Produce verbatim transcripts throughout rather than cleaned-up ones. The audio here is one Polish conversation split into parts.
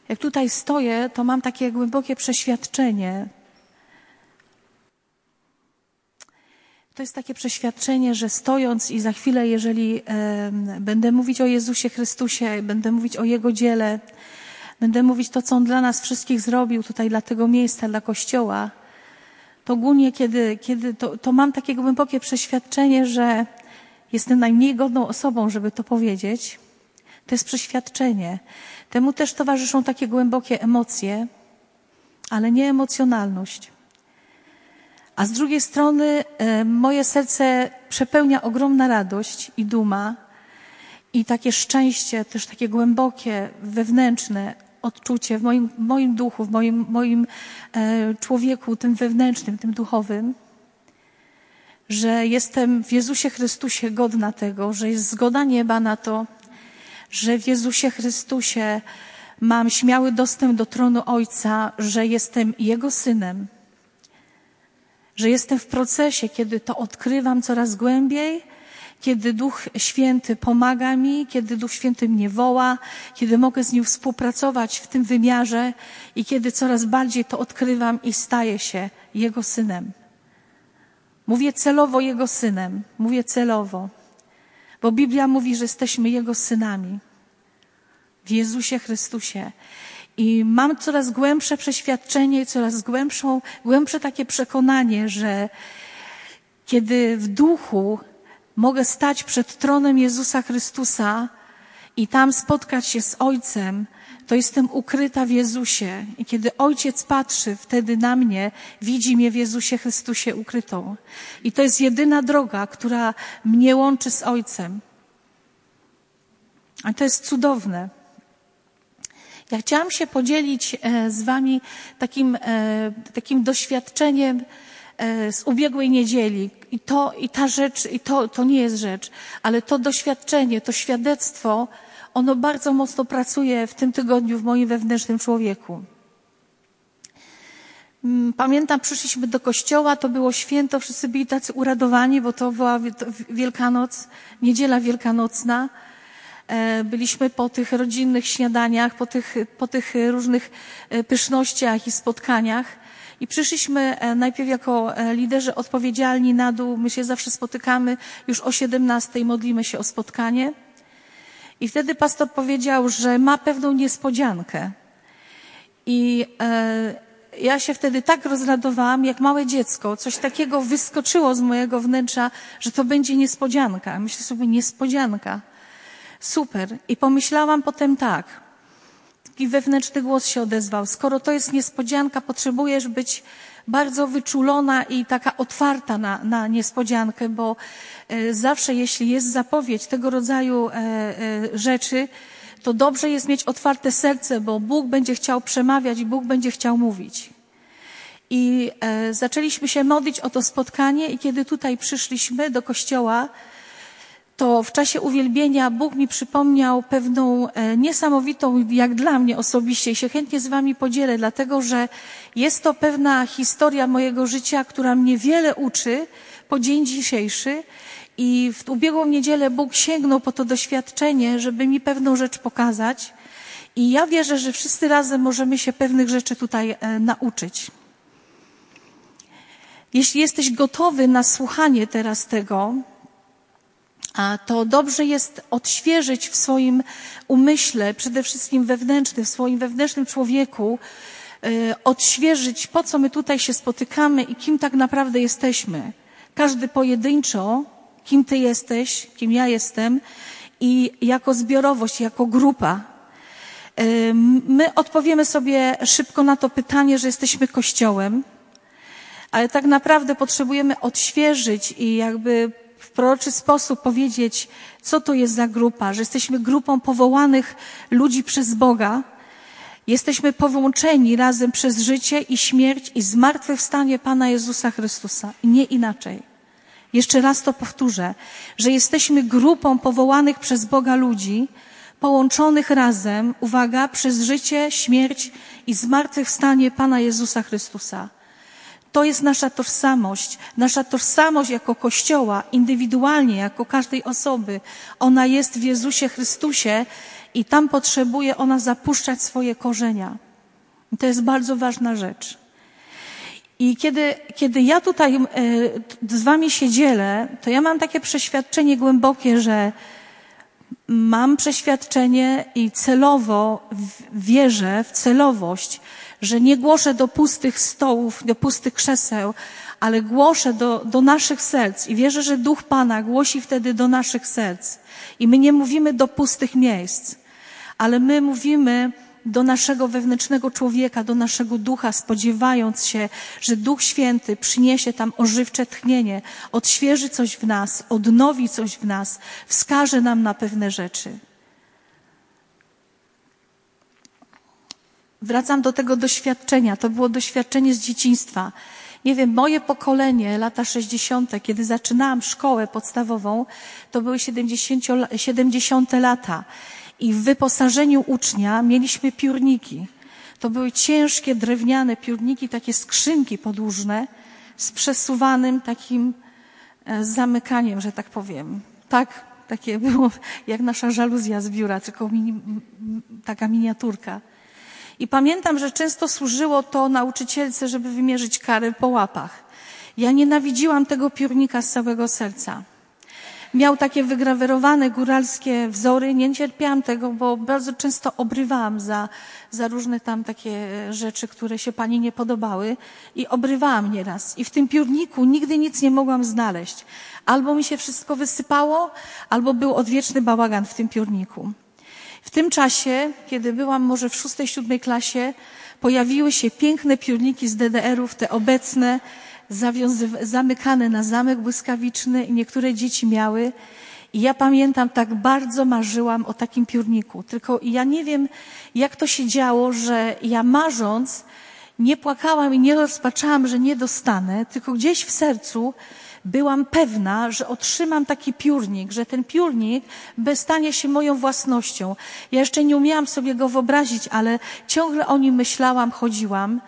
Jak tutaj stoję, to mam takie głębokie przeświadczenie. To jest takie przeświadczenie, że stojąc i za chwilę, jeżeli e, będę mówić o Jezusie Chrystusie, będę mówić o Jego dziele, będę mówić to, co On dla nas wszystkich zrobił tutaj, dla tego miejsca, dla Kościoła, to ogólnie, kiedy, kiedy to, to mam takie głębokie przeświadczenie, że jestem najmniej godną osobą, żeby to powiedzieć. To jest przeświadczenie. Temu też towarzyszą takie głębokie emocje, ale nie emocjonalność. A z drugiej strony e, moje serce przepełnia ogromna radość i duma i takie szczęście, też takie głębokie, wewnętrzne odczucie w moim, w moim duchu, w moim, moim e, człowieku, tym wewnętrznym, tym duchowym, że jestem w Jezusie Chrystusie godna tego, że jest zgoda nieba na to, że w Jezusie Chrystusie mam śmiały dostęp do tronu Ojca, że jestem Jego synem, że jestem w procesie, kiedy to odkrywam coraz głębiej, kiedy Duch Święty pomaga mi, kiedy Duch Święty mnie woła, kiedy mogę z Nim współpracować w tym wymiarze i kiedy coraz bardziej to odkrywam i staję się Jego synem. Mówię celowo Jego synem, mówię celowo, bo Biblia mówi, że jesteśmy Jego synami w Jezusie Chrystusie. I mam coraz głębsze przeświadczenie i coraz głębszą, głębsze takie przekonanie, że kiedy w duchu mogę stać przed tronem Jezusa Chrystusa i tam spotkać się z Ojcem, to jestem ukryta w Jezusie. I kiedy Ojciec patrzy wtedy na mnie, widzi mnie w Jezusie Chrystusie ukrytą. I to jest jedyna droga, która mnie łączy z Ojcem. A to jest cudowne. Ja chciałam się podzielić z wami takim, takim doświadczeniem z ubiegłej niedzieli. I to, i ta rzecz, i to, to nie jest rzecz, ale to doświadczenie, to świadectwo, ono bardzo mocno pracuje w tym tygodniu w moim wewnętrznym człowieku. Pamiętam, przyszliśmy do kościoła, to było święto, wszyscy byli tacy uradowani, bo to była Wielkanoc, niedziela wielkanocna. Byliśmy po tych rodzinnych śniadaniach, po tych, po tych różnych pysznościach i spotkaniach. I przyszliśmy najpierw jako liderzy odpowiedzialni na dół. My się zawsze spotykamy już o siedemnastej, modlimy się o spotkanie. I wtedy pastor powiedział, że ma pewną niespodziankę. I e, ja się wtedy tak rozradowałam, jak małe dziecko. Coś takiego wyskoczyło z mojego wnętrza, że to będzie niespodzianka. Myślę sobie, niespodzianka. Super. I pomyślałam potem tak. Taki wewnętrzny głos się odezwał. Skoro to jest niespodzianka, potrzebujesz być bardzo wyczulona i taka otwarta na, na niespodziankę, bo e, zawsze jeśli jest zapowiedź tego rodzaju e, e, rzeczy, to dobrze jest mieć otwarte serce, bo Bóg będzie chciał przemawiać i Bóg będzie chciał mówić. I e, zaczęliśmy się modlić o to spotkanie i kiedy tutaj przyszliśmy do kościoła, to w czasie uwielbienia Bóg mi przypomniał pewną e, niesamowitą, jak dla mnie osobiście, i się chętnie z wami podzielę, dlatego że jest to pewna historia mojego życia, która mnie wiele uczy po dzień dzisiejszy i w ubiegłą niedzielę Bóg sięgnął po to doświadczenie, żeby mi pewną rzecz pokazać i ja wierzę, że wszyscy razem możemy się pewnych rzeczy tutaj e, nauczyć. Jeśli jesteś gotowy na słuchanie teraz tego, a to dobrze jest odświeżyć w swoim umyśle, przede wszystkim wewnętrznym, w swoim wewnętrznym człowieku, yy, odświeżyć, po co my tutaj się spotykamy i kim tak naprawdę jesteśmy. Każdy pojedynczo, kim ty jesteś, kim ja jestem i jako zbiorowość, jako grupa. Yy, my odpowiemy sobie szybko na to pytanie, że jesteśmy Kościołem, ale tak naprawdę potrzebujemy odświeżyć i jakby w proroczy sposób powiedzieć, co to jest za grupa, że jesteśmy grupą powołanych ludzi przez Boga. Jesteśmy połączeni razem przez życie i śmierć i zmartwychwstanie Pana Jezusa Chrystusa. I nie inaczej. Jeszcze raz to powtórzę, że jesteśmy grupą powołanych przez Boga ludzi, połączonych razem, uwaga, przez życie, śmierć i zmartwychwstanie Pana Jezusa Chrystusa. To jest nasza tożsamość. Nasza tożsamość jako Kościoła, indywidualnie, jako każdej osoby. Ona jest w Jezusie Chrystusie i tam potrzebuje ona zapuszczać swoje korzenia. I to jest bardzo ważna rzecz. I kiedy, kiedy ja tutaj e, z wami się dzielę, to ja mam takie przeświadczenie głębokie, że mam przeświadczenie i celowo wierzę w celowość, że nie głoszę do pustych stołów, do pustych krzeseł, ale głoszę do, do naszych serc i wierzę, że Duch Pana głosi wtedy do naszych serc. I my nie mówimy do pustych miejsc, ale my mówimy do naszego wewnętrznego człowieka, do naszego ducha, spodziewając się, że Duch Święty przyniesie tam ożywcze tchnienie, odświeży coś w nas, odnowi coś w nas, wskaże nam na pewne rzeczy. Wracam do tego doświadczenia. To było doświadczenie z dzieciństwa. Nie wiem, moje pokolenie, lata sześćdziesiąte, kiedy zaczynałam szkołę podstawową, to były siedemdziesiąte lata. I w wyposażeniu ucznia mieliśmy piórniki. To były ciężkie, drewniane piórniki, takie skrzynki podłużne z przesuwanym takim zamykaniem, że tak powiem. Tak, takie było jak nasza żaluzja z biura, tylko mini, taka miniaturka. I pamiętam, że często służyło to nauczycielce, żeby wymierzyć karę po łapach. Ja nienawidziłam tego piórnika z całego serca. Miał takie wygrawerowane góralskie wzory, nie cierpiałam tego, bo bardzo często obrywałam za, za różne tam takie rzeczy, które się pani nie podobały i obrywałam nieraz. I w tym piórniku nigdy nic nie mogłam znaleźć. Albo mi się wszystko wysypało, albo był odwieczny bałagan w tym piórniku. W tym czasie, kiedy byłam może w szóstej, siódmej klasie, pojawiły się piękne piórniki z D D R-ów, te obecne, zawiązy- zamykane na zamek błyskawiczny i niektóre dzieci miały. I ja pamiętam, tak bardzo marzyłam o takim piórniku. Tylko ja nie wiem, jak to się działo, że ja marząc nie płakałam i nie rozpaczałam, że nie dostanę, tylko gdzieś w sercu byłam pewna, że otrzymam taki piórnik, że ten piórnik stanie się moją własnością. Ja jeszcze nie umiałam sobie go wyobrazić, ale ciągle o nim myślałam, chodziłam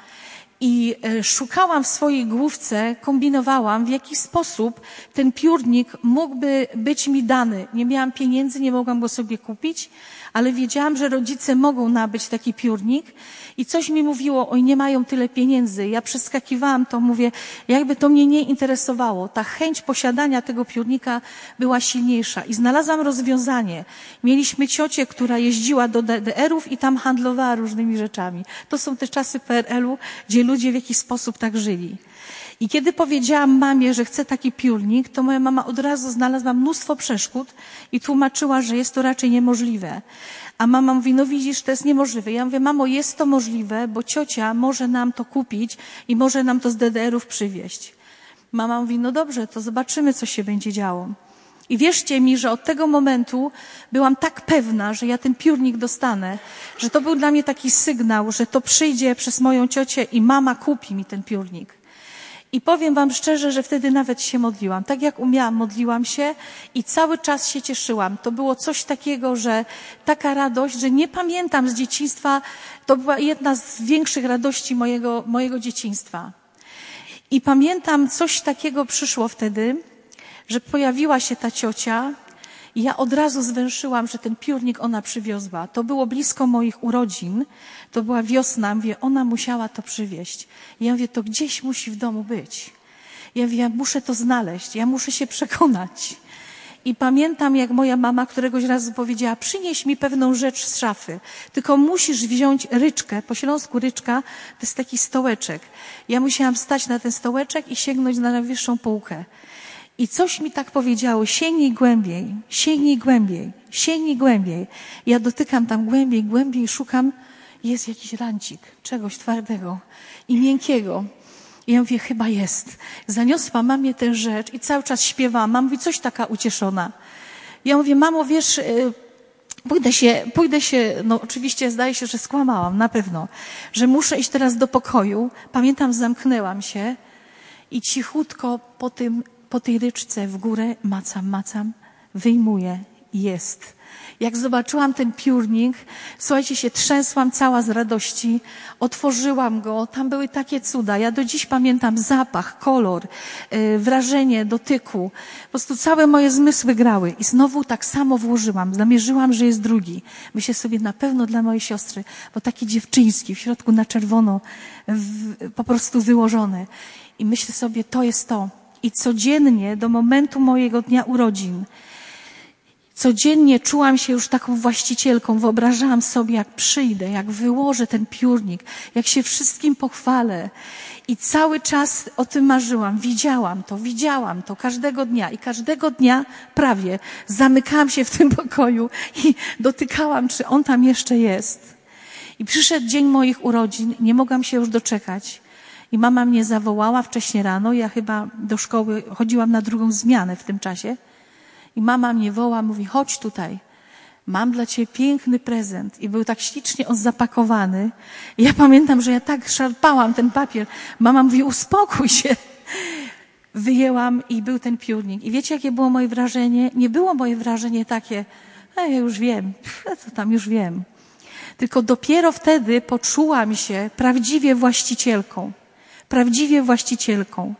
i szukałam w swojej główce, kombinowałam, w jaki sposób ten piórnik mógłby być mi dany. Nie miałam pieniędzy, nie mogłam go sobie kupić, ale wiedziałam, że rodzice mogą nabyć taki piórnik i coś mi mówiło, oj, nie mają tyle pieniędzy. Ja przeskakiwałam to, mówię, jakby to mnie nie interesowało. Ta chęć posiadania tego piórnika była silniejsza i znalazłam rozwiązanie. Mieliśmy ciocię, która jeździła do D D R-ów i tam handlowała różnymi rzeczami. To są te czasy P R L u, gdzie ludzie w jakiś sposób tak żyli. I kiedy powiedziałam mamie, że chcę taki piórnik, to moja mama od razu znalazła mnóstwo przeszkód i tłumaczyła, że jest to raczej niemożliwe. A mama mówi, no widzisz, to jest niemożliwe. Ja mówię, mamo, jest to możliwe, bo ciocia może nam to kupić i może nam to z D D R-ów przywieźć. Mama mówi, no dobrze, to zobaczymy, co się będzie działo. I wierzcie mi, że od tego momentu byłam tak pewna, że ja ten piórnik dostanę, że to był dla mnie taki sygnał, że to przyjdzie przez moją ciocię i mama kupi mi ten piórnik. I powiem wam szczerze, że wtedy nawet się modliłam. Tak jak umiałam, modliłam się i cały czas się cieszyłam. To było coś takiego, że taka radość, że nie pamiętam z dzieciństwa, to była jedna z większych radości mojego, mojego dzieciństwa. I pamiętam, coś takiego przyszło wtedy, że pojawiła się ta ciocia i ja od razu zwęszyłam, że ten piórnik ona przywiozła. To było blisko moich urodzin, to była wiosna, mówię, ona musiała to przywieźć. I ja mówię, to gdzieś musi w domu być. Ja mówię, ja muszę to znaleźć, ja muszę się przekonać. I pamiętam, jak moja mama któregoś razu powiedziała, przynieś mi pewną rzecz z szafy, tylko musisz wziąć ryczkę, po śląsku ryczka, to jest taki stołeczek. Ja musiałam stać na ten stołeczek i sięgnąć na najwyższą półkę. I coś mi tak powiedziało, sięgnij głębiej, sięgnij głębiej, sięgnij głębiej. Ja dotykam tam głębiej, głębiej, szukam, jest jakiś rancik, czegoś twardego i miękkiego. I ja mówię, chyba jest. Zaniosła mamie tę rzecz i cały czas śpiewałam. Mama mówi, coś taka ucieszona. Ja mówię, mamo, wiesz, pójdę się, pójdę się, no oczywiście zdaje się, że skłamałam, na pewno, że muszę iść teraz do pokoju. Pamiętam, zamknęłam się i cichutko po tym po tej ryczce w górę macam, macam, wyjmuję, jest. Jak zobaczyłam ten piórnik, słuchajcie, się trzęsłam cała z radości, otworzyłam go, tam były takie cuda. Ja do dziś pamiętam zapach, kolor, yy, wrażenie dotyku. Po prostu całe moje zmysły grały i znowu tak samo włożyłam, zamierzyłam, że jest drugi. Myślę sobie, na pewno dla mojej siostry, bo taki dziewczyński, w środku na czerwono, w, po prostu wyłożony. I myślę sobie, to jest to. I codziennie do momentu mojego dnia urodzin codziennie czułam się już taką właścicielką, wyobrażałam sobie, jak przyjdę, jak wyłożę ten piórnik, jak się wszystkim pochwalę. I cały czas o tym marzyłam, widziałam to, widziałam to każdego dnia i każdego dnia prawie zamykałam się w tym pokoju i dotykałam, czy on tam jeszcze jest. I przyszedł dzień moich urodzin, nie mogłam się już doczekać. I mama mnie zawołała wcześnie rano, ja chyba do szkoły chodziłam na drugą zmianę w tym czasie. I mama mnie woła, mówi, chodź tutaj, mam dla ciebie piękny prezent. I był tak ślicznie on zapakowany. I ja pamiętam, że ja tak szarpałam ten papier. Mama mówi, uspokój się. Wyjęłam i był ten piórnik. I wiecie, jakie było moje wrażenie? Nie było moje wrażenie takie, a ja już wiem, co tam już wiem. Tylko dopiero wtedy poczułam się prawdziwie właścicielką. Prawdziwie właścicielką.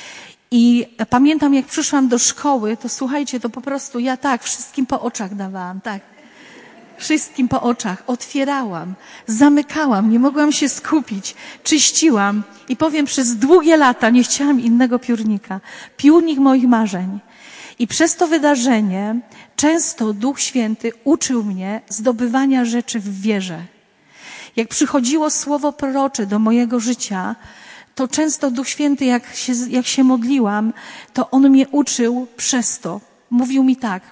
I pamiętam, jak przyszłam do szkoły, to słuchajcie, to po prostu ja tak, wszystkim po oczach dawałam, tak. Wszystkim po oczach. Otwierałam, zamykałam, nie mogłam się skupić, czyściłam. I powiem, przez długie lata nie chciałam innego piórnika. Piórnik moich marzeń. I przez to wydarzenie często Duch Święty uczył mnie zdobywania rzeczy w wierze. Jak przychodziło słowo prorocze do mojego życia, to często Duch Święty, jak się, jak się modliłam, to On mnie uczył przez to. Mówił mi tak,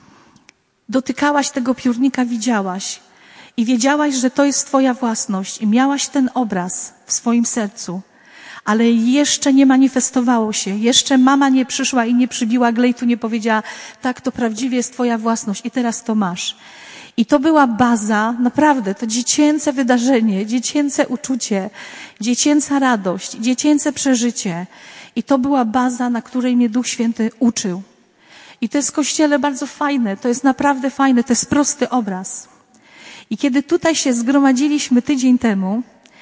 dotykałaś tego piórnika, widziałaś i wiedziałaś, że to jest twoja własność i miałaś ten obraz w swoim sercu, ale jeszcze nie manifestowało się, jeszcze mama nie przyszła i nie przybiła glejtu, nie powiedziała, tak, to prawdziwie jest twoja własność i teraz to masz. I to była baza, naprawdę, to dziecięce wydarzenie, dziecięce uczucie, dziecięca radość, dziecięce przeżycie. I to była baza, na której mnie Duch Święty uczył. I to jest w Kościele bardzo fajne, to jest naprawdę fajne, to jest prosty obraz. I kiedy tutaj się zgromadziliśmy tydzień temu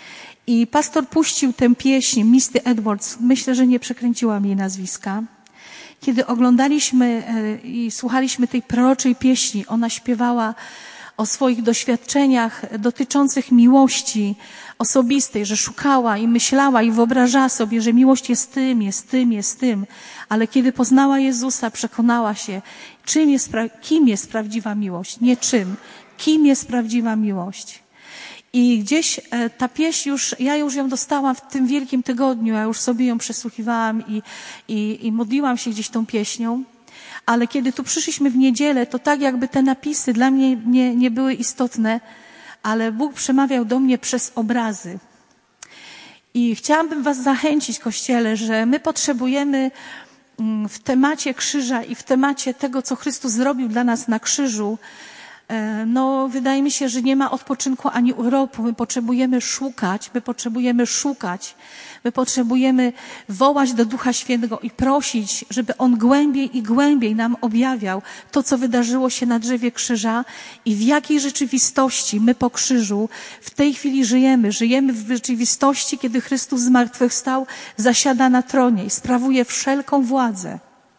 i pastor puścił tę pieśń Misty Edwards, myślę, że nie przekręciłam jej nazwiska, kiedy oglądaliśmy i słuchaliśmy tej proroczej pieśni, ona śpiewała o swoich doświadczeniach dotyczących miłości osobistej, że szukała i myślała i wyobrażała sobie, że miłość jest tym, jest tym, jest tym, ale kiedy poznała Jezusa, przekonała się, czym jest, kim jest prawdziwa miłość, nie czym, kim jest prawdziwa miłość. I gdzieś ta pieśń już, ja już ją dostałam w tym wielkim tygodniu, ja już sobie ją przesłuchiwałam i, i, i modliłam się gdzieś tą pieśnią, ale kiedy tu przyszliśmy w niedzielę, to tak jakby te napisy dla mnie nie, nie były istotne, ale Bóg przemawiał do mnie przez obrazy. I chciałabym was zachęcić, Kościele, że my potrzebujemy w temacie krzyża i w temacie tego, co Chrystus zrobił dla nas na krzyżu, no, wydaje mi się, że nie ma odpoczynku ani urlopu. My potrzebujemy szukać, my potrzebujemy szukać, my potrzebujemy wołać do Ducha Świętego i prosić, żeby On głębiej i głębiej nam objawiał to, co wydarzyło się na drzewie krzyża i w jakiej rzeczywistości my po krzyżu w tej chwili żyjemy. Żyjemy w rzeczywistości, kiedy Chrystus zmartwychwstał, zasiada na tronie i sprawuje wszelką władzę.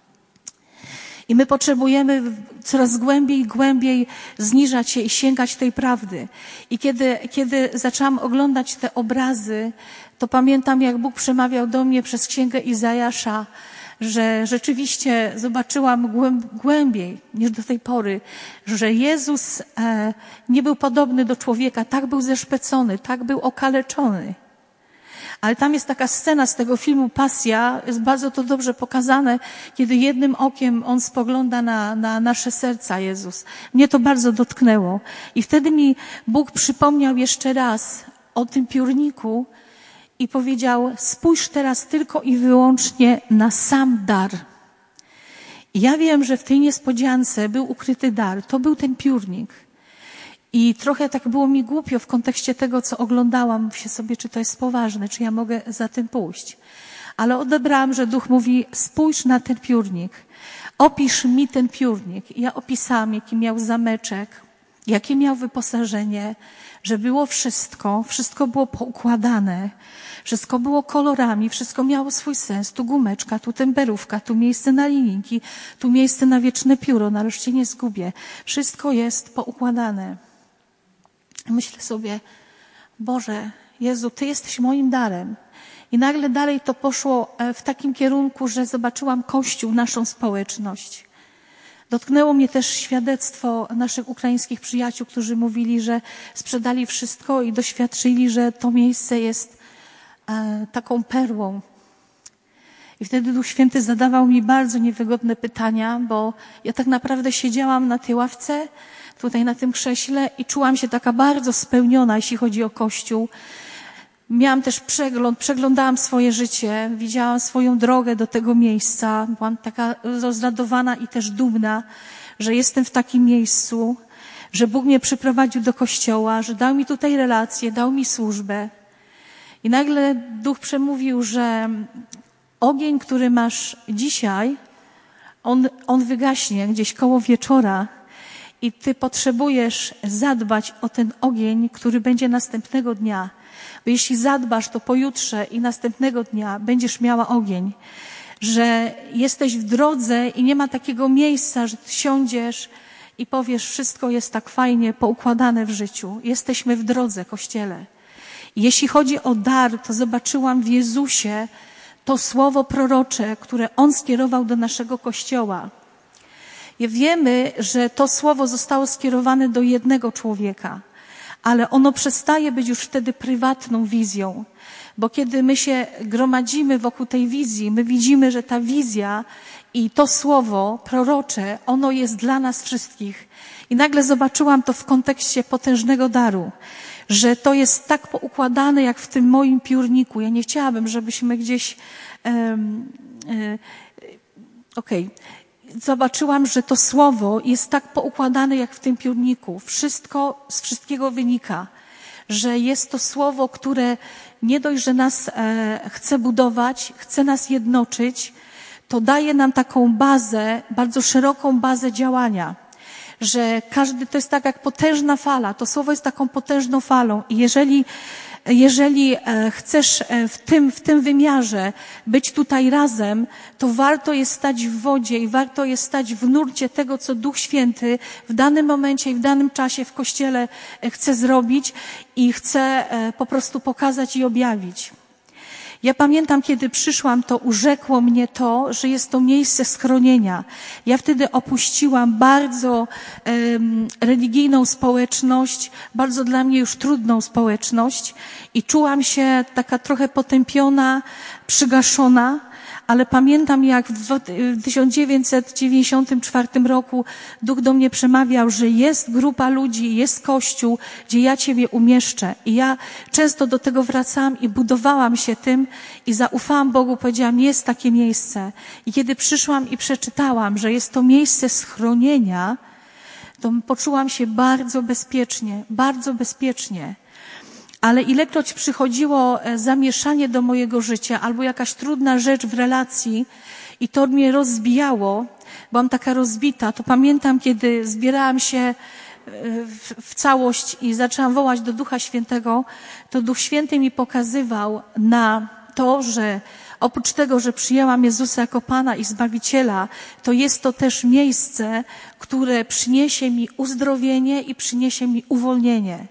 I my potrzebujemy coraz głębiej i głębiej zniżać się i sięgać tej prawdy. I kiedy, kiedy zaczęłam oglądać te obrazy, to pamiętam, jak Bóg przemawiał do mnie przez księgę Izajasza, że rzeczywiście zobaczyłam głębiej niż do tej pory, że Jezus nie był podobny do człowieka, tak był zeszpecony, tak był okaleczony. Ale tam jest taka scena z tego filmu Pasja, jest bardzo to dobrze pokazane, kiedy jednym okiem On spogląda na, na nasze serca, Jezus. Mnie to bardzo dotknęło. I wtedy mi Bóg przypomniał jeszcze raz o tym piórniku i powiedział, spójrz teraz tylko i wyłącznie na sam dar. I ja wiem, że w tej niespodziance był ukryty dar. To był ten piórnik. I trochę tak było mi głupio w kontekście tego, co oglądałam. Myślę sobie, czy to jest poważne, czy ja mogę za tym pójść. Ale odebrałam, że Duch mówi, spójrz na ten piórnik. Opisz mi ten piórnik. I ja opisałam, jaki miał zameczek, jakie miał wyposażenie, że było wszystko, wszystko było poukładane, wszystko było kolorami, wszystko miało swój sens. Tu gumeczka, tu temperówka, tu miejsce na linijki, tu miejsce na wieczne pióro, na reszcie nie zgubię. Wszystko jest poukładane. Myślę sobie, Boże, Jezu, Ty jesteś moim darem. I nagle dalej to poszło w takim kierunku, że zobaczyłam Kościół, naszą społeczność. Dotknęło mnie też świadectwo naszych ukraińskich przyjaciół, którzy mówili, że sprzedali wszystko i doświadczyli, że to miejsce jest e, taką perłą. I wtedy Duch Święty zadawał mi bardzo niewygodne pytania, bo ja tak naprawdę siedziałam na tej ławce, tutaj na tym krześle i czułam się taka bardzo spełniona, jeśli chodzi o Kościół. Miałam też przegląd, przeglądałam swoje życie, widziałam swoją drogę do tego miejsca. Byłam taka rozradowana i też dumna, że jestem w takim miejscu, że Bóg mnie przyprowadził do Kościoła, że dał mi tutaj relacje, dał mi służbę. I nagle Duch przemówił, że ogień, który masz dzisiaj, on, on wygaśnie gdzieś koło wieczora i ty potrzebujesz zadbać o ten ogień, który będzie następnego dnia. Bo jeśli zadbasz, to pojutrze i następnego dnia będziesz miała ogień. Że jesteś w drodze i nie ma takiego miejsca, że ty siądziesz i powiesz, wszystko jest tak fajnie poukładane w życiu. Jesteśmy w drodze, Kościele. I jeśli chodzi o dar, to zobaczyłam w Jezusie to słowo prorocze, które On skierował do naszego Kościoła. I wiemy, że to słowo zostało skierowane do jednego człowieka. Ale ono przestaje być już wtedy prywatną wizją, bo kiedy my się gromadzimy wokół tej wizji, my widzimy, że ta wizja i to słowo prorocze, ono jest dla nas wszystkich. I nagle zobaczyłam to w kontekście potężnego daru, że to jest tak poukładane jak w tym moim piórniku. Ja nie chciałabym, żebyśmy gdzieś... Um, um, Okej. Okay. Zobaczyłam, że to słowo jest tak poukładane jak w tym piórniku. Wszystko z wszystkiego wynika, że jest to słowo, które nie dość, że nas e, chce budować, chce nas jednoczyć, to daje nam taką bazę, bardzo szeroką bazę działania. Że każdy, to jest tak jak potężna fala, to słowo jest taką potężną falą i jeżeli Jeżeli chcesz w tym, w tym wymiarze być tutaj razem, to warto jest stać w wodzie i warto jest stać w nurcie tego, co Duch Święty w danym momencie i w danym czasie w Kościele chce zrobić i chce po prostu pokazać i objawić. Ja pamiętam, kiedy przyszłam, to urzekło mnie to, że jest to miejsce schronienia. Ja wtedy opuściłam bardzo um, religijną społeczność, bardzo dla mnie już trudną społeczność i czułam się taka trochę potępiona, przygaszona, ale pamiętam, jak w tysiąc dziewięćset dziewięćdziesiątym czwartym roku Duch do mnie przemawiał, że jest grupa ludzi, jest Kościół, gdzie ja Ciebie umieszczę. I ja często do tego wracałam i budowałam się tym i zaufałam Bogu, powiedziałam, jest takie miejsce. I kiedy przyszłam i przeczytałam, że jest to miejsce schronienia, to poczułam się bardzo bezpiecznie, bardzo bezpiecznie. Ale ilekroć przychodziło zamieszanie do mojego życia albo jakaś trudna rzecz w relacji i to mnie rozbijało, byłam taka rozbita, to pamiętam, kiedy zbierałam się w, w całość i zaczęłam wołać do Ducha Świętego, to Duch Święty mi pokazywał na to, że oprócz tego, że przyjęłam Jezusa jako Pana i Zbawiciela, to jest to też miejsce, które przyniesie mi uzdrowienie i przyniesie mi uwolnienie.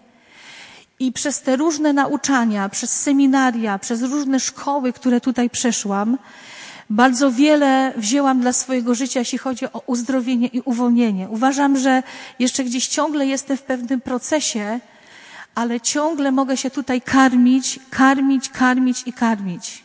I przez te różne nauczania, przez seminaria, przez różne szkoły, które tutaj przeszłam, bardzo wiele wzięłam dla swojego życia, jeśli chodzi o uzdrowienie i uwolnienie. Uważam, że jeszcze gdzieś ciągle jestem w pewnym procesie, ale ciągle mogę się tutaj karmić, karmić, karmić i karmić.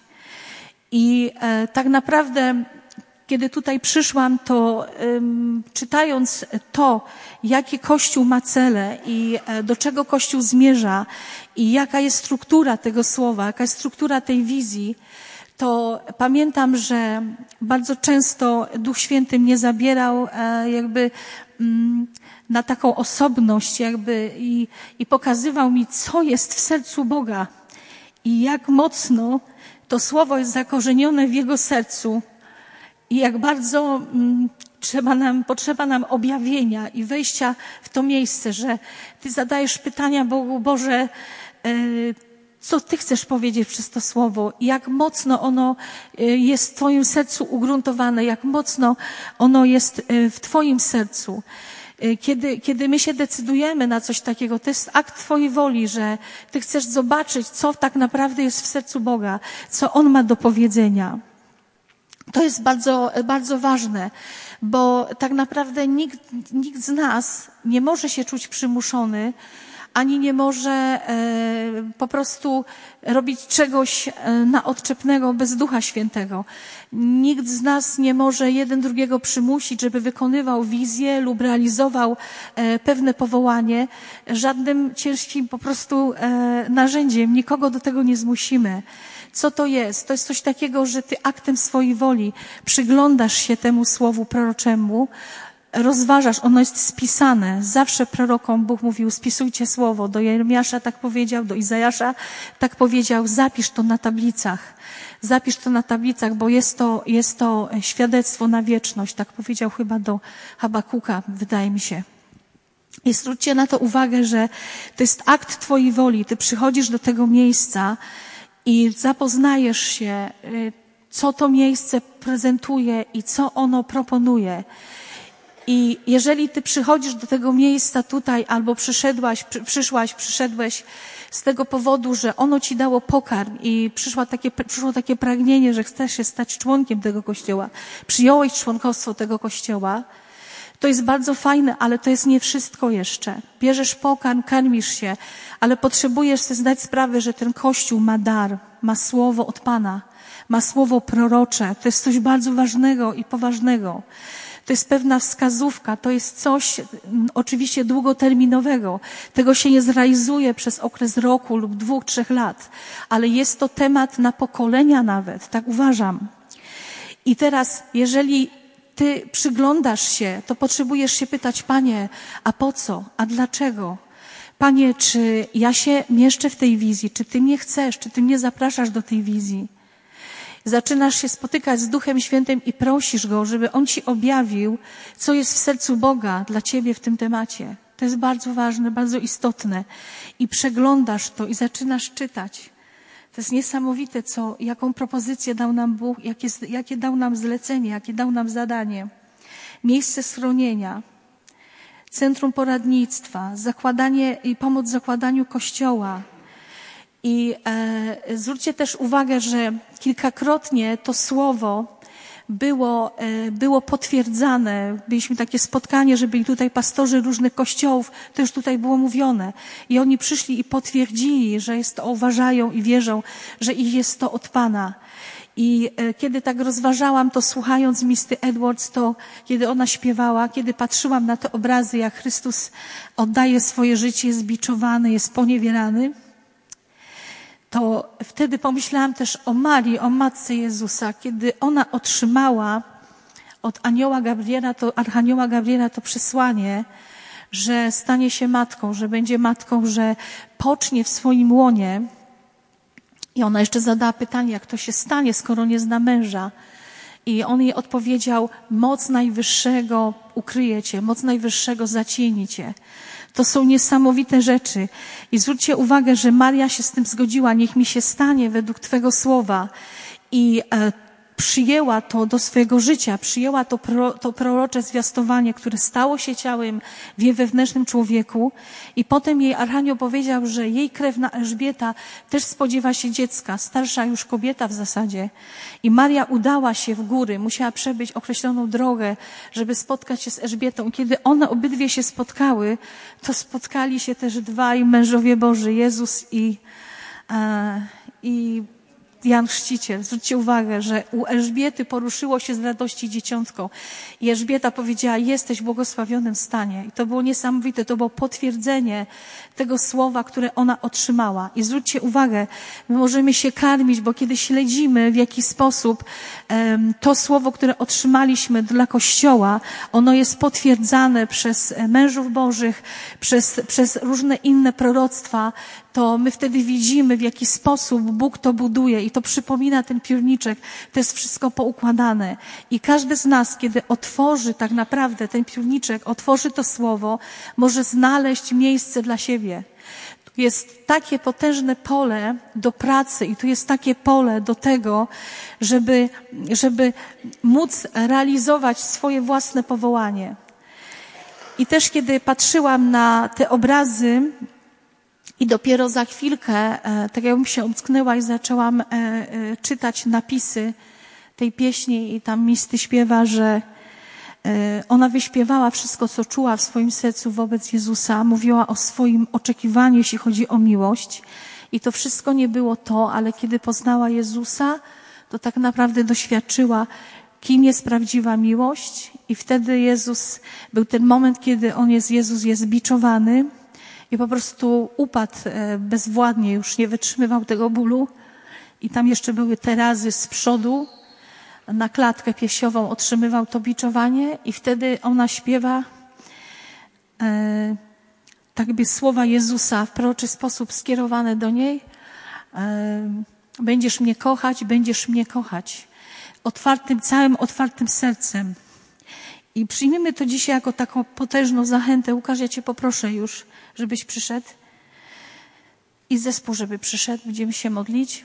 I e, tak naprawdę, kiedy tutaj przyszłam, to um, czytając to, jakie Kościół ma cele i e, do czego Kościół zmierza i jaka jest struktura tego słowa, jaka jest struktura tej wizji, to pamiętam, że bardzo często Duch Święty mnie zabierał e, jakby mm, na taką osobność jakby i, i pokazywał mi, co jest w sercu Boga i jak mocno to słowo jest zakorzenione w Jego sercu i jak bardzo mm, Trzeba nam, potrzeba nam objawienia i wejścia w to miejsce, że Ty zadajesz pytania Bogu, Boże, co Ty chcesz powiedzieć przez to słowo, jak mocno ono jest w Twoim sercu ugruntowane, jak mocno ono jest w Twoim sercu. Kiedy, kiedy my się decydujemy na coś takiego, to jest akt Twojej woli, że Ty chcesz zobaczyć, co tak naprawdę jest w sercu Boga, co On ma do powiedzenia. To jest bardzo, bardzo ważne, bo tak naprawdę nikt, nikt z nas nie może się czuć przymuszony, ani nie może e, po prostu robić czegoś e, na odczepnego bez Ducha Świętego. Nikt z nas nie może jeden drugiego przymusić, żeby wykonywał wizję lub realizował e, pewne powołanie. Żadnym ciężkim po prostu e, narzędziem. Nikogo do tego nie zmusimy. Co to jest? To jest coś takiego, że Ty aktem swojej woli przyglądasz się temu słowu proroczemu, rozważasz, ono jest spisane. Zawsze prorokom Bóg mówił, spisujcie słowo. Do Jeremiasza tak powiedział, do Izajasza tak powiedział, zapisz to na tablicach. Zapisz to na tablicach, bo jest to, jest to świadectwo na wieczność. Tak powiedział chyba do Habakuka, wydaje mi się. I zwróćcie na to uwagę, że to jest akt Twojej woli. Ty przychodzisz do tego miejsca i zapoznajesz się, co to miejsce prezentuje i co ono proponuje. I jeżeli Ty przychodzisz do tego miejsca tutaj, albo przyszedłaś, przy, przyszłaś, przyszedłeś z tego powodu, że ono Ci dało pokarm i przyszło takie, przyszło takie pragnienie, że chcesz się stać członkiem tego Kościoła, przyjąłeś członkostwo tego Kościoła, to jest bardzo fajne, ale to jest nie wszystko jeszcze. Bierzesz pokarm, karmisz się, ale potrzebujesz sobie zdać sprawę, że ten Kościół ma dar, ma słowo od Pana, ma słowo prorocze. To jest coś bardzo ważnego i poważnego. To jest pewna wskazówka, to jest coś oczywiście długoterminowego. Tego się nie zrealizuje przez okres roku lub dwóch, trzech lat, ale jest to temat na pokolenia nawet, tak uważam. I teraz, jeżeli Ty przyglądasz się, to potrzebujesz się pytać, Panie, a po co? A dlaczego? Panie, czy ja się mieszczę w tej wizji? Czy Ty mnie chcesz? Czy Ty mnie zapraszasz do tej wizji? Zaczynasz się spotykać z Duchem Świętym i prosisz Go, żeby On Ci objawił, co jest w sercu Boga dla Ciebie w tym temacie. To jest bardzo ważne, bardzo istotne. I przeglądasz to i zaczynasz czytać. To jest niesamowite, co, jaką propozycję dał nam Bóg, jakie, jakie dał nam zlecenie, jakie dał nam zadanie. Miejsce schronienia, centrum poradnictwa, zakładanie i pomoc w zakładaniu kościoła. I e, zwróćcie też uwagę, że kilkakrotnie to słowo było, e, było potwierdzane. Byliśmy takie spotkanie, że byli tutaj pastorzy różnych kościołów, to już tutaj było mówione. I oni przyszli i potwierdzili, że jest to, uważają i wierzą, że ich jest to od Pana. I e, kiedy tak rozważałam to, słuchając Misty Edwards, to kiedy ona śpiewała, kiedy patrzyłam na te obrazy, jak Chrystus oddaje swoje życie, jest biczowany, jest poniewierany, to wtedy pomyślałam też o Marii, o Matce Jezusa, kiedy ona otrzymała od anioła Gabriela, to archanioła Gabriela to przesłanie, że stanie się matką, że będzie matką, że pocznie w swoim łonie. I ona jeszcze zadała pytanie, jak to się stanie, skoro nie zna męża. I on jej odpowiedział, moc Najwyższego ukryje cię, moc Najwyższego zacieni cię. To są niesamowite rzeczy. I zwróćcie uwagę, że Maria się z tym zgodziła. Niech mi się stanie według Twego słowa. I e, przyjęła to do swojego życia. Przyjęła to, pro, to prorocze zwiastowanie, które stało się ciałem w jej wewnętrznym człowieku. I potem jej archanioł powiedział, że jej krewna Elżbieta też spodziewa się dziecka. Starsza już kobieta w zasadzie. I Maria udała się w góry. Musiała przebyć określoną drogę, żeby spotkać się z Elżbietą. Kiedy one obydwie się spotkały, to spotkali się też dwaj mężowie Boży, Jezus i, e, i Jan Chrzciciel. Zwróćcie uwagę, że u Elżbiety poruszyło się z radości dzieciątko. I Elżbieta powiedziała, jesteś w błogosławionym stanie. I to było niesamowite, to było potwierdzenie tego słowa, które ona otrzymała. I zwróćcie uwagę, my możemy się karmić, bo kiedy śledzimy w jaki sposób um, to słowo, które otrzymaliśmy dla Kościoła, ono jest potwierdzane przez mężów Bożych, przez, przez różne inne proroctwa, to my wtedy widzimy, w jaki sposób Bóg to buduje i to przypomina ten piórniczek. To jest wszystko poukładane. I każdy z nas, kiedy otworzy tak naprawdę ten piórniczek, otworzy to słowo, może znaleźć miejsce dla siebie. Tu jest takie potężne pole do pracy i tu jest takie pole do tego, żeby, żeby móc realizować swoje własne powołanie. I też kiedy patrzyłam na te obrazy i dopiero za chwilkę, tak jakbym się ocknęła i zaczęłam czytać napisy tej pieśni i tam Misty śpiewa, że ona wyśpiewała wszystko, co czuła w swoim sercu wobec Jezusa, mówiła o swoim oczekiwaniu, jeśli chodzi o miłość. I to wszystko nie było to, ale kiedy poznała Jezusa, to tak naprawdę doświadczyła, kim jest prawdziwa miłość. I wtedy Jezus, był ten moment, kiedy On jest, Jezus jest biczowany i po prostu upadł bezwładnie, już nie wytrzymywał tego bólu. I tam jeszcze były te razy z przodu, na klatkę piersiową otrzymywał to biczowanie i wtedy ona śpiewa e, tak jakby słowa Jezusa w proroczy sposób skierowane do niej. E, będziesz mnie kochać, będziesz mnie kochać. Otwartym, całym otwartym sercem. I przyjmijmy to dzisiaj jako taką potężną zachętę. Łukasz, ja Cię poproszę już, żebyś przyszedł. I zespół, żeby przyszedł. Będziemy się modlić.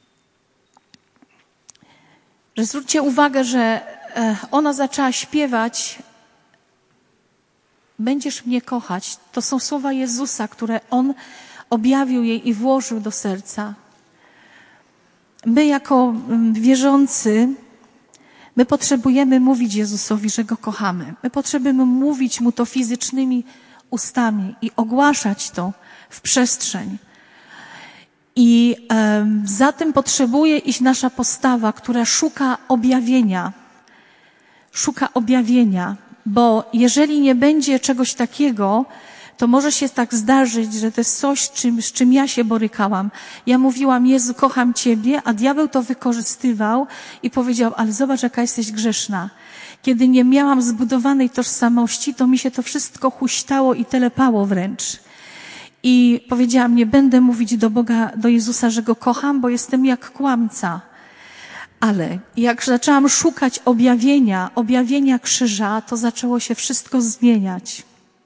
Że zwróćcie uwagę, że ona zaczęła śpiewać będziesz mnie kochać. To są słowa Jezusa, które On objawił jej i włożył do serca. My jako wierzący, my potrzebujemy mówić Jezusowi, że Go kochamy. My potrzebujemy mówić Mu to fizycznymi ustami i ogłaszać to w przestrzeń. I um, za tym potrzebuje iść nasza postawa, która szuka objawienia. Szuka objawienia, bo jeżeli nie będzie czegoś takiego, to może się tak zdarzyć, że to jest coś, z czym, z czym ja się borykałam. Ja mówiłam, Jezu, kocham Ciebie, a diabeł to wykorzystywał i powiedział, ale zobacz, jaka jesteś grzeszna. Kiedy nie miałam zbudowanej tożsamości, to mi się to wszystko huśtało i telepało wręcz. I powiedziałam, nie będę mówić do Boga, do Jezusa, że Go kocham, bo jestem jak kłamca. Ale jak zaczęłam szukać objawienia, objawienia krzyża, to zaczęło się wszystko zmieniać.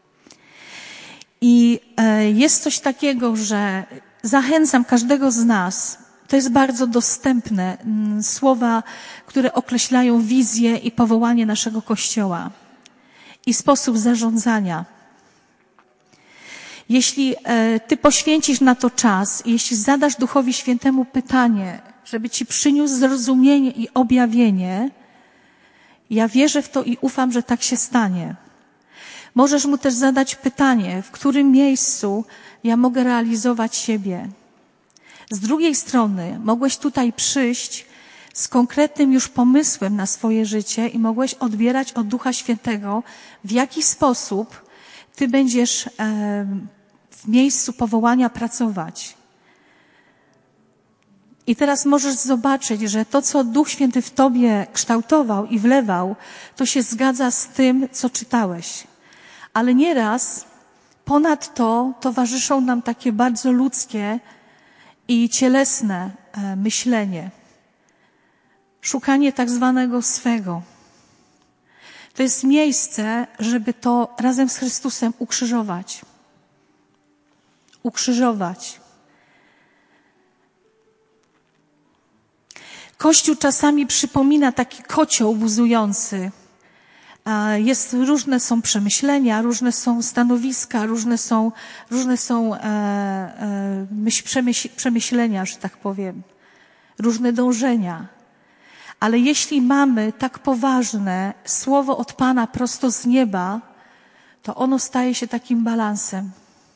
I jest coś takiego, że zachęcam każdego z nas, to jest bardzo dostępne, słowa, które określają wizję i powołanie naszego Kościoła i sposób zarządzania. Jeśli Ty poświęcisz na to czas i jeśli zadasz Duchowi Świętemu pytanie, żeby Ci przyniósł zrozumienie i objawienie, ja wierzę w to i ufam, że tak się stanie. Możesz Mu też zadać pytanie, w którym miejscu ja mogę realizować siebie. Z drugiej strony mogłeś tutaj przyjść z konkretnym już pomysłem na swoje życie i mogłeś odbierać od Ducha Świętego, w jaki sposób Ty będziesz w miejscu powołania pracować. I teraz możesz zobaczyć, że to, co Duch Święty w Tobie kształtował i wlewał, to się zgadza z tym, co czytałeś. Ale nieraz ponad to towarzyszą nam takie bardzo ludzkie i cielesne myślenie. Szukanie tak zwanego swego. To jest miejsce, żeby to razem z Chrystusem ukrzyżować. Ukrzyżować. Kościół czasami przypomina taki kocioł buzujący. Jest, różne są przemyślenia, różne są stanowiska, różne są, różne są e, e, myśl, przemyśl, przemyślenia, że tak powiem, różne dążenia. Ale jeśli mamy tak poważne słowo od Pana prosto z nieba, to ono staje się takim balansem.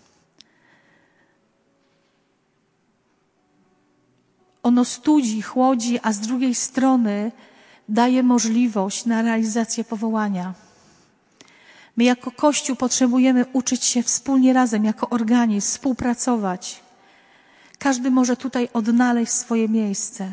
Ono studzi, chłodzi, a z drugiej strony daje możliwość na realizację powołania. My jako Kościół potrzebujemy uczyć się wspólnie razem, jako organizm, współpracować. Każdy może tutaj odnaleźć swoje miejsce.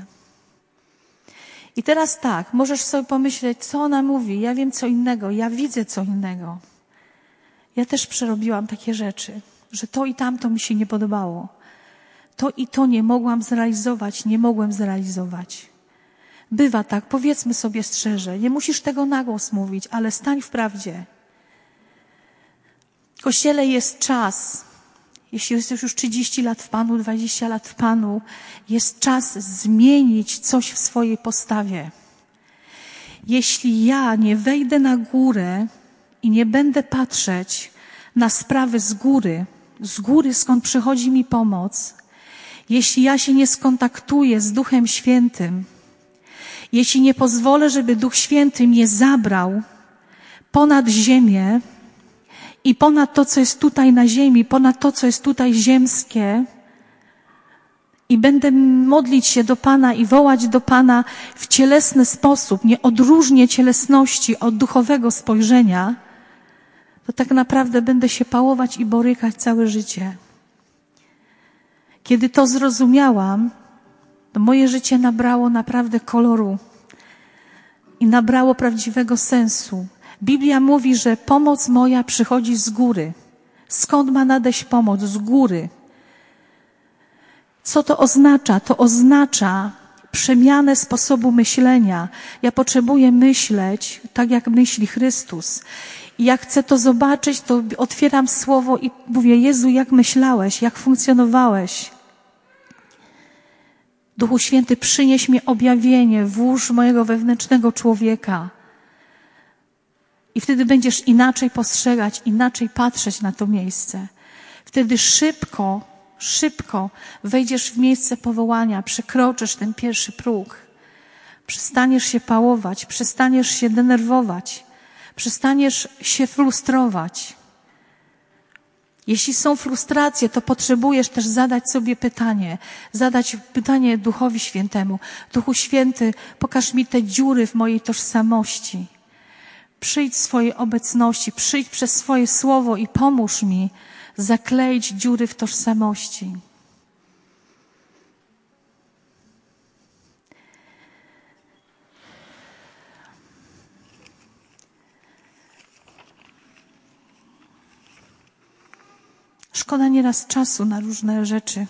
I teraz tak, możesz sobie pomyśleć, co ona mówi. Ja wiem co innego, ja widzę co innego. Ja też przerobiłam takie rzeczy, że to i tamto mi się nie podobało. to i to nie mogłam zrealizować, nie mogłem zrealizować. Bywa tak, powiedzmy sobie szczerze, nie musisz tego na głos mówić, ale stań w prawdzie. W Kościele jest czas, jeśli jesteś już trzydzieści lat w Panu, dwadzieścia lat w Panu, jest czas zmienić coś w swojej postawie. Jeśli ja nie wejdę na górę i nie będę patrzeć na sprawy z góry, z góry skąd przychodzi mi pomoc, jeśli ja się nie skontaktuję z Duchem Świętym, jeśli nie pozwolę, żeby Duch Święty mnie zabrał ponad ziemię i ponad to, co jest tutaj na ziemi, ponad to, co jest tutaj ziemskie, i będę modlić się do Pana i wołać do Pana w cielesny sposób, nie odróżnię cielesności od duchowego spojrzenia, to tak naprawdę będę się pałować i borykać całe życie. Kiedy to zrozumiałam, to moje życie nabrało naprawdę koloru i nabrało prawdziwego sensu. Biblia mówi, że pomoc moja przychodzi z góry. Skąd ma nadejść pomoc? Z góry. Co to oznacza? To oznacza przemianę sposobu myślenia. Ja potrzebuję myśleć tak, jak myśli Chrystus. I jak chcę to zobaczyć, to otwieram Słowo i mówię: Jezu, jak myślałeś, jak funkcjonowałeś? Duchu Święty, przynieś mi objawienie, włóż mojego wewnętrznego człowieka. I wtedy będziesz inaczej postrzegać, inaczej patrzeć na to miejsce. Wtedy szybko, szybko wejdziesz w miejsce powołania, przekroczysz ten pierwszy próg. Przestaniesz się pałować, przestaniesz się denerwować, przestaniesz się frustrować. Jeśli są frustracje, to potrzebujesz też zadać sobie pytanie, zadać pytanie Duchowi Świętemu. Duchu Święty, pokaż mi te dziury w mojej tożsamości. Przyjdź w swojej obecności, przyjdź przez swoje słowo i pomóż mi zakleić dziury w tożsamości. Szkoda nieraz czasu na różne rzeczy.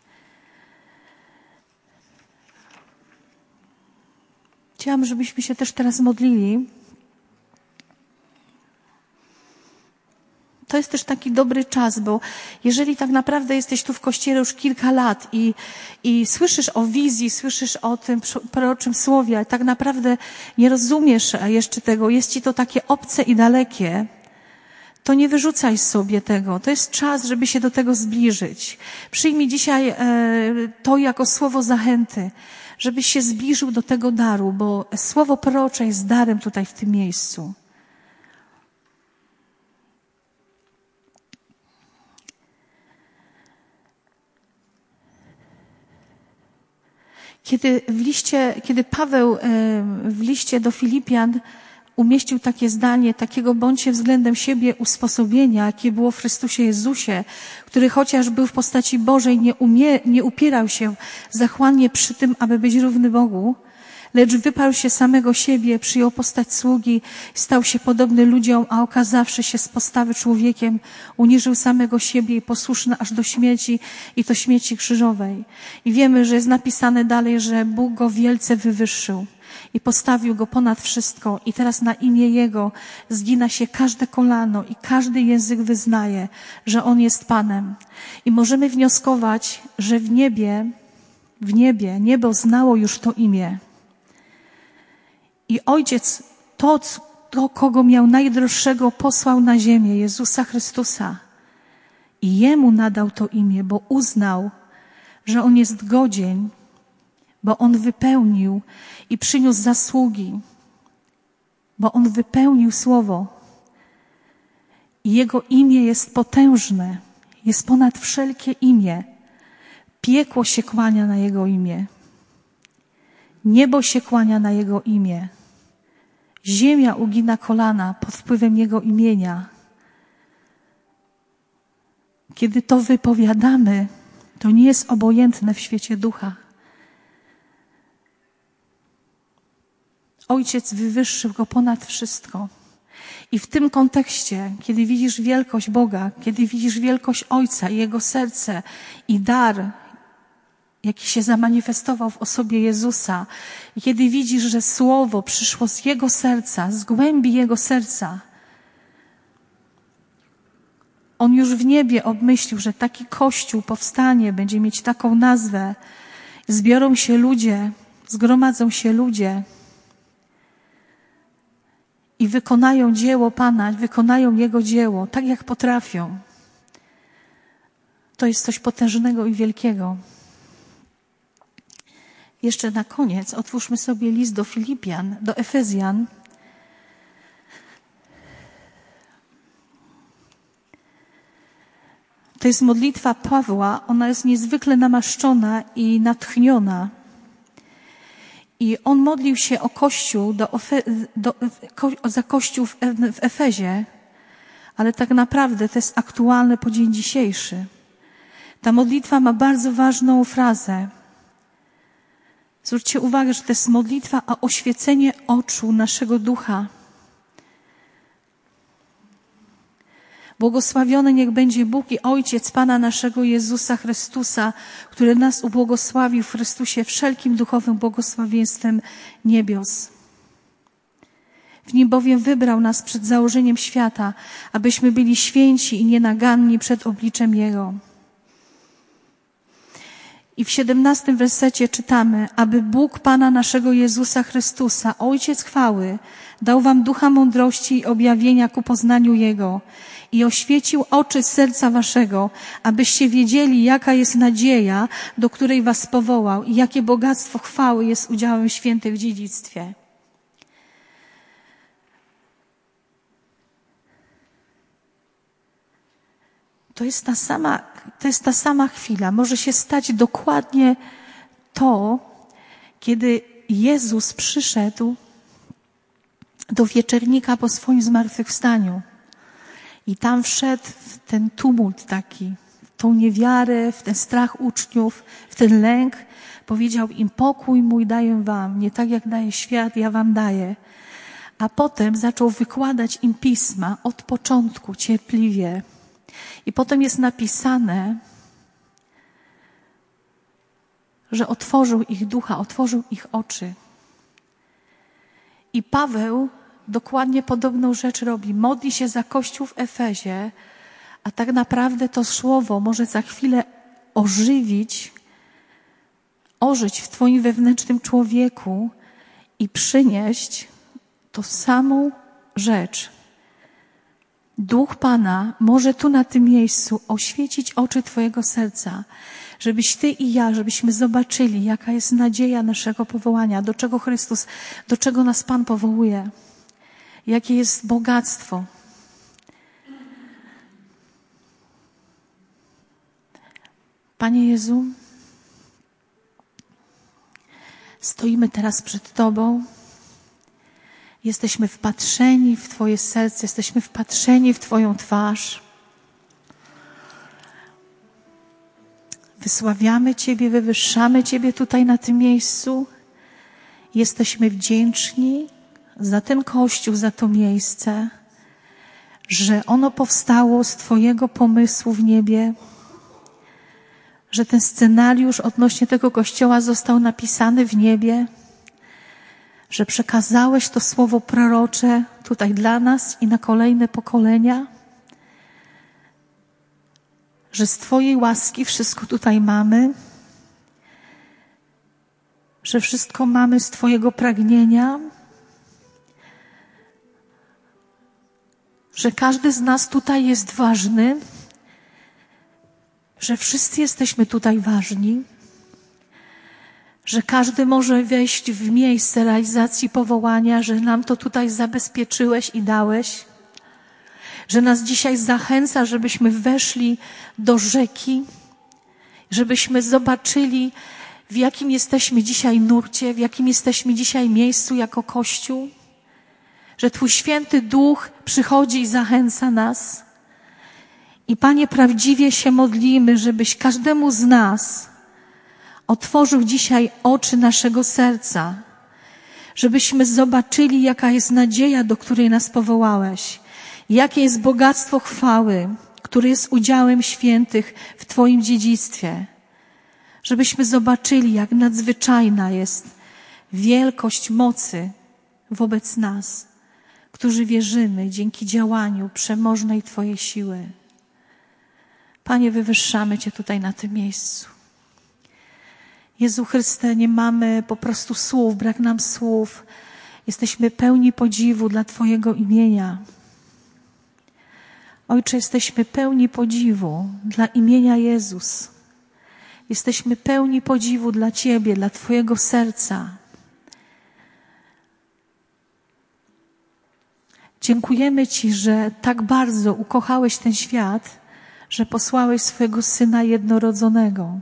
Chciałam, żebyśmy się też teraz modlili. To jest też taki dobry czas, bo jeżeli tak naprawdę jesteś tu w Kościele już kilka lat i, i słyszysz o wizji, słyszysz o tym proroczym słowie, ale tak naprawdę nie rozumiesz jeszcze tego, jest ci to takie obce i dalekie, to nie wyrzucaj sobie tego. To jest czas, żeby się do tego zbliżyć. Przyjmij dzisiaj e, to jako słowo zachęty, żebyś się zbliżył do tego daru, bo słowo prorocze jest darem tutaj w tym miejscu. Kiedy w liście, kiedy Paweł w liście do Filipian umieścił takie zdanie, takiego bądźcie względem siebie usposobienia, jakie było w Chrystusie Jezusie, który chociaż był w postaci Bożej, nie, umie, nie upierał się zachłannie przy tym, aby być równy Bogu, lecz wyparł się samego siebie, przyjął postać sługi, stał się podobny ludziom, a okazawszy się z postawy człowiekiem, uniżył samego siebie i posłuszny aż do śmierci, i to śmierci krzyżowej. I wiemy, że jest napisane dalej, że Bóg go wielce wywyższył i postawił go ponad wszystko, i teraz na imię Jego zgina się każde kolano i każdy język wyznaje, że On jest Panem. I możemy wnioskować, że w niebie, w niebie, niebo znało już to imię. I Ojciec, to, to, kogo miał najdroższego, posłał na ziemię, Jezusa Chrystusa. I Jemu nadał to imię, bo uznał, że On jest godzien, bo On wypełnił i przyniósł zasługi, bo On wypełnił Słowo. I Jego imię jest potężne, jest ponad wszelkie imię. Piekło się kłania na Jego imię. Niebo się kłania na Jego imię. Ziemia ugina kolana pod wpływem Jego imienia. Kiedy to wypowiadamy, to nie jest obojętne w świecie ducha. Ojciec wywyższył Go ponad wszystko. I w tym kontekście, kiedy widzisz wielkość Boga, kiedy widzisz wielkość Ojca i Jego serce i dar, jaki się zamanifestował w osobie Jezusa. I kiedy widzisz, że słowo przyszło z Jego serca, z głębi Jego serca, On już w niebie obmyślił, że taki Kościół powstanie, będzie mieć taką nazwę. Zbiorą się ludzie, zgromadzą się ludzie i wykonają dzieło Pana, wykonają Jego dzieło, tak jak potrafią. To jest coś potężnego i wielkiego. Jeszcze na koniec otwórzmy sobie list do Filipian, do Efezjan. To jest modlitwa Pawła, ona jest niezwykle namaszczona i natchniona. I on modlił się o Kościół, do, do, za Kościół w, w Efezie, ale tak naprawdę to jest aktualne po dzień dzisiejszy. Ta modlitwa ma bardzo ważną frazę. Zwróćcie uwagę, że to jest modlitwa o oświecenie oczu naszego ducha. Błogosławiony niech będzie Bóg i Ojciec Pana naszego Jezusa Chrystusa, który nas ubłogosławił w Chrystusie wszelkim duchowym błogosławieństwem niebios. W Nim bowiem wybrał nas przed założeniem świata, abyśmy byli święci i nienaganni przed obliczem Jego. I w siedemnastym wersecie czytamy, aby Bóg Pana naszego Jezusa Chrystusa, Ojciec chwały, dał wam ducha mądrości i objawienia ku poznaniu Jego i oświecił oczy serca waszego, abyście wiedzieli, jaka jest nadzieja, do której was powołał i jakie bogactwo chwały jest udziałem świętych w dziedzictwie. To jest ta sama, to jest ta sama chwila. Może się stać dokładnie to, kiedy Jezus przyszedł do wieczernika po swoim zmartwychwstaniu. I tam wszedł w ten tumult taki, w tą niewiarę, w ten strach uczniów, w ten lęk. Powiedział im, pokój mój daję wam, nie tak jak daje świat, ja wam daję. A potem zaczął wykładać im pisma od początku, cierpliwie. I potem jest napisane, że otworzył ich ducha, otworzył ich oczy. I Paweł dokładnie podobną rzecz robi. Modli się za Kościół w Efezie, a tak naprawdę to słowo może za chwilę ożywić, ożyć w twoim wewnętrznym człowieku i przynieść tą samą rzecz. Duch Pana może tu na tym miejscu oświecić oczy twojego serca, żebyś ty i ja, żebyśmy zobaczyli, jaka jest nadzieja naszego powołania, do czego Chrystus, do czego nas Pan powołuje, jakie jest bogactwo. Panie Jezu, stoimy teraz przed Tobą. Jesteśmy wpatrzeni w Twoje serce, jesteśmy wpatrzeni w Twoją twarz. Wysławiamy Ciebie, wywyższamy Ciebie tutaj na tym miejscu. Jesteśmy wdzięczni za ten Kościół, za to miejsce, że ono powstało z Twojego pomysłu w niebie, że ten scenariusz odnośnie tego Kościoła został napisany w niebie, że przekazałeś to słowo prorocze tutaj dla nas i na kolejne pokolenia, że z Twojej łaski wszystko tutaj mamy, że wszystko mamy z Twojego pragnienia, że każdy z nas tutaj jest ważny, że wszyscy jesteśmy tutaj ważni, że każdy może wejść w miejsce realizacji powołania, że nam to tutaj zabezpieczyłeś i dałeś, że nas dzisiaj zachęca, żebyśmy weszli do rzeki, żebyśmy zobaczyli, w jakim jesteśmy dzisiaj nurcie, w jakim jesteśmy dzisiaj miejscu jako Kościół, że Twój Święty Duch przychodzi i zachęca nas. I Panie, prawdziwie się modlimy, żebyś każdemu z nas otworzył dzisiaj oczy naszego serca, żebyśmy zobaczyli, jaka jest nadzieja, do której nas powołałeś, jakie jest bogactwo chwały, które jest udziałem świętych w Twoim dziedzictwie, żebyśmy zobaczyli, jak nadzwyczajna jest wielkość mocy wobec nas, którzy wierzymy dzięki działaniu przemożnej Twojej siły. Panie, wywyższamy Cię tutaj na tym miejscu. Jezu Chryste, nie mamy po prostu słów, brak nam słów. Jesteśmy pełni podziwu dla Twojego imienia. Ojcze, jesteśmy pełni podziwu dla imienia Jezus. Jesteśmy pełni podziwu dla Ciebie, dla Twojego serca. Dziękujemy Ci, że tak bardzo ukochałeś ten świat, że posłałeś swojego Syna jednorodzonego.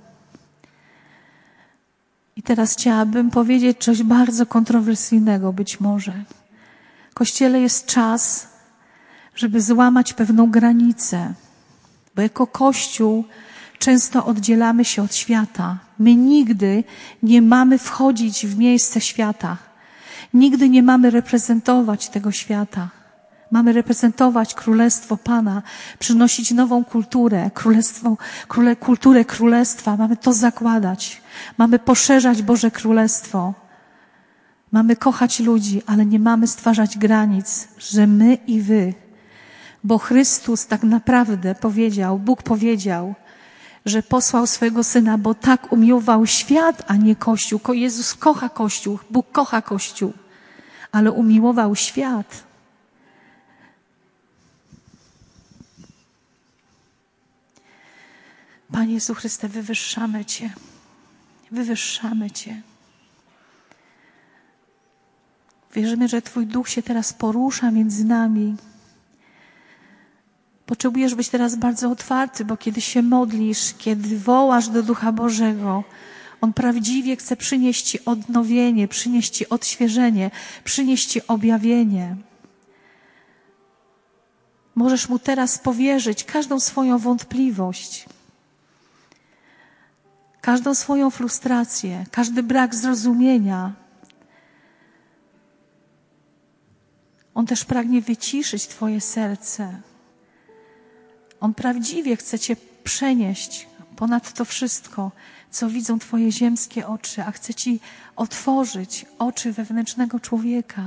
I teraz chciałabym powiedzieć coś bardzo kontrowersyjnego być może. Kościele, jest czas, żeby złamać pewną granicę, bo jako Kościół często oddzielamy się od świata. My nigdy nie mamy wchodzić w miejsce świata. Nigdy nie mamy reprezentować tego świata. Mamy reprezentować Królestwo Pana, przynosić nową kulturę, królestwo, króle, kulturę Królestwa. Mamy to zakładać. Mamy poszerzać Boże Królestwo. Mamy kochać ludzi, ale nie mamy stwarzać granic, że my i wy. Bo Chrystus tak naprawdę powiedział, Bóg powiedział, że posłał swojego Syna, bo tak umiłował świat, a nie Kościół. Jezus kocha Kościół, Bóg kocha Kościół, ale umiłował świat. Panie Jezu Chryste, wywyższamy Cię. Wywyższamy Cię. Wierzymy, że Twój Duch się teraz porusza między nami. Potrzebujesz być teraz bardzo otwarty, bo kiedy się modlisz, kiedy wołasz do Ducha Bożego, On prawdziwie chce przynieść Ci odnowienie, przynieść Ci odświeżenie, przynieść Ci objawienie. Możesz Mu teraz powierzyć każdą swoją wątpliwość, każdą swoją frustrację, każdy brak zrozumienia. On też pragnie wyciszyć Twoje serce. On prawdziwie chce Cię przenieść ponad to wszystko, co widzą Twoje ziemskie oczy, a chce Ci otworzyć oczy wewnętrznego człowieka.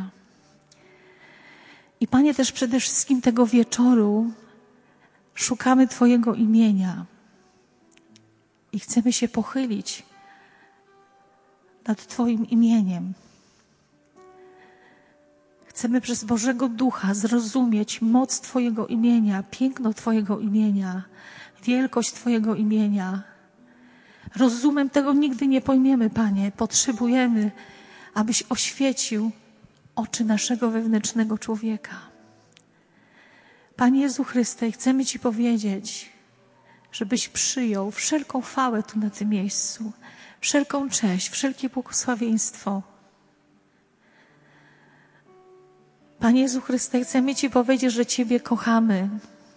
I Panie, też przede wszystkim tego wieczoru szukamy Twojego imienia i chcemy się pochylić nad Twoim imieniem. Chcemy przez Bożego Ducha zrozumieć moc Twojego imienia, piękno Twojego imienia, wielkość Twojego imienia. Rozumem tego nigdy nie pojmiemy, Panie. Potrzebujemy, abyś oświecił oczy naszego wewnętrznego człowieka. Panie Jezu Chryste, chcemy Ci powiedzieć, żebyś przyjął wszelką chwałę tu na tym miejscu, wszelką cześć, wszelkie błogosławieństwo. Panie Jezu Chryste, chcemy Ci powiedzieć, że Ciebie kochamy.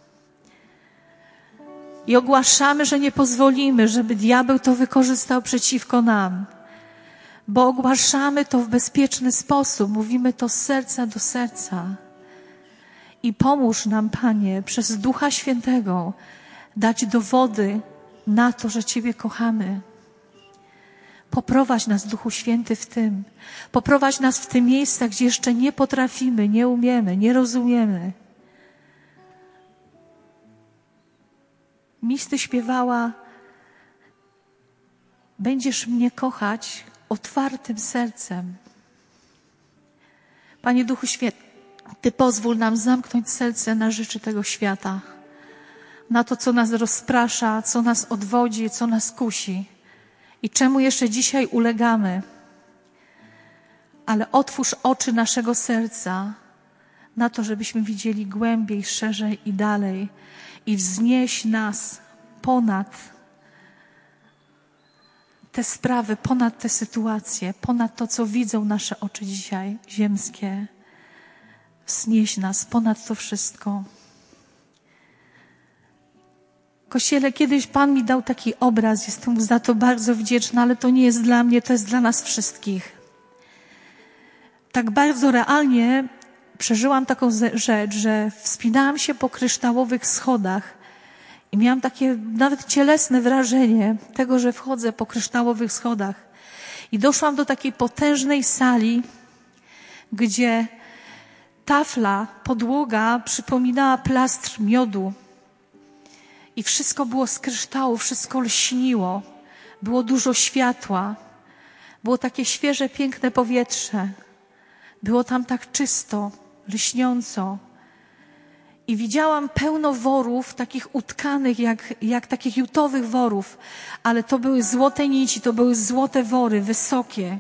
I ogłaszamy, że nie pozwolimy, żeby diabeł to wykorzystał przeciwko nam. Bo ogłaszamy to w bezpieczny sposób. Mówimy to z serca do serca. I pomóż nam, Panie, przez Ducha Świętego dać dowody na to, że Ciebie kochamy. Poprowadź nas, Duchu Święty, w tym. Poprowadź nas w tym miejscach, gdzie jeszcze nie potrafimy, nie umiemy, nie rozumiemy. Misty śpiewała: będziesz mnie kochać otwartym sercem. Panie Duchu Święty, Ty pozwól nam zamknąć serce na rzeczy tego świata, na to, co nas rozprasza, co nas odwodzi, co nas kusi i czemu jeszcze dzisiaj ulegamy. Ale otwórz oczy naszego serca na to, żebyśmy widzieli głębiej, szerzej i dalej i wznieś nas ponad te sprawy, ponad te sytuacje, ponad to, co widzą nasze oczy dzisiaj ziemskie. Wznieś nas ponad to wszystko. Kościele, kiedyś Pan mi dał taki obraz, jestem za to bardzo wdzięczna, ale to nie jest dla mnie, to jest dla nas wszystkich. Tak bardzo realnie przeżyłam taką rzecz, że wspinałam się po kryształowych schodach I miałam takie nawet cielesne wrażenie tego, że wchodzę po kryształowych schodach. I doszłam do takiej potężnej sali, gdzie tafla, podłoga przypominała plastr miodu. I wszystko było z kryształu, wszystko lśniło. Było dużo światła. Było takie świeże, piękne powietrze. Było tam tak czysto, lśniąco. I widziałam pełno worów, takich utkanych, jak, jak takich jutowych worów. Ale to były złote nici, to były złote wory, wysokie.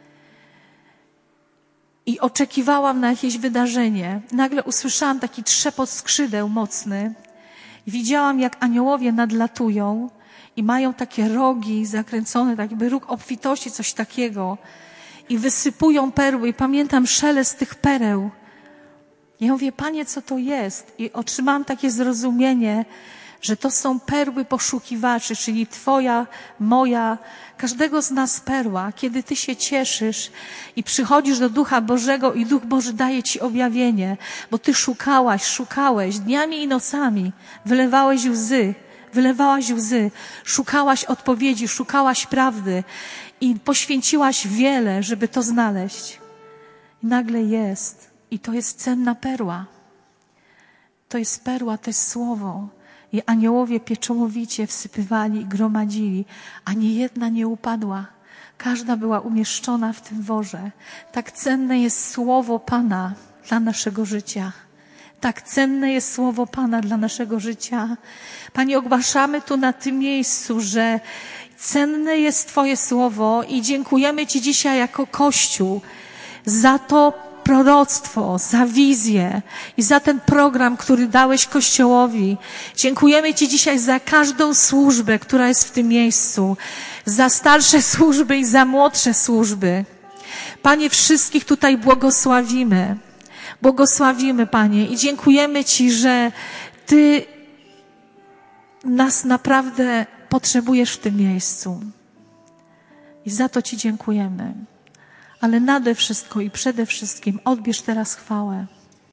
I oczekiwałam na jakieś wydarzenie. Nagle usłyszałam taki trzepot skrzydeł mocny. I widziałam, jak aniołowie nadlatują i mają takie rogi zakręcone, tak jakby róg obfitości, coś takiego. I wysypują perły. I pamiętam szelest tych pereł. Ja mówię, Panie, co to jest? I otrzymałam takie zrozumienie, że to są perły poszukiwaczy, czyli Twoja, moja, każdego z nas perła. Kiedy Ty się cieszysz i przychodzisz do Ducha Bożego i Duch Boży daje Ci objawienie, bo Ty szukałaś, szukałeś dniami i nocami, wylewałeś łzy, wylewałaś łzy, szukałaś odpowiedzi, szukałaś prawdy i poświęciłaś wiele, żeby to znaleźć. I nagle jest. I to jest cenna perła. To jest perła, to jest słowo. I aniołowie pieczołowicie wsypywali i gromadzili. Ani jedna nie upadła. Każda była umieszczona w tym worze. Tak cenne jest słowo Pana dla naszego życia. Tak cenne jest słowo Pana dla naszego życia. Panie, ogłaszamy tu na tym miejscu, że cenne jest Twoje słowo i dziękujemy Ci dzisiaj jako Kościół za to proroctwo, za wizję i za ten program, który dałeś Kościołowi. Dziękujemy Ci dzisiaj za każdą służbę, która jest w tym miejscu, za starsze służby i za młodsze służby. Panie, wszystkich tutaj błogosławimy. Błogosławimy, Panie, i dziękujemy Ci, że Ty nas naprawdę potrzebujesz w tym miejscu. I za to Ci dziękujemy. Ale nade wszystko i przede wszystkim odbierz teraz chwałę.